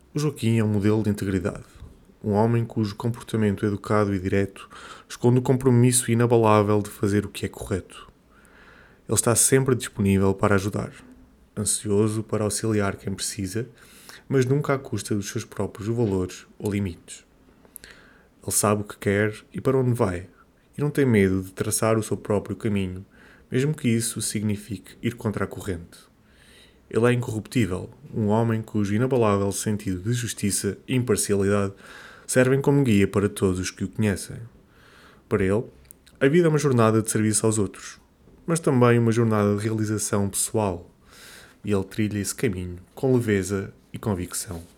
O Joaquim é um modelo de integridade. Um homem cujo comportamento educado e direto esconde o compromisso inabalável de fazer o que é correto. Ele está sempre disponível para ajudar, ansioso para auxiliar quem precisa, mas nunca à custa dos seus próprios valores ou limites. Ele sabe o que quer e para onde vai, e não tem medo de traçar o seu próprio caminho, mesmo que isso signifique ir contra a corrente. Ele é incorruptível, um homem cujo inabalável sentido de justiça e imparcialidade servem como guia para todos os que o conhecem. Para ele, a vida é uma jornada de serviço aos outros, mas também uma jornada de realização pessoal, e ele trilha esse caminho com leveza e convicção.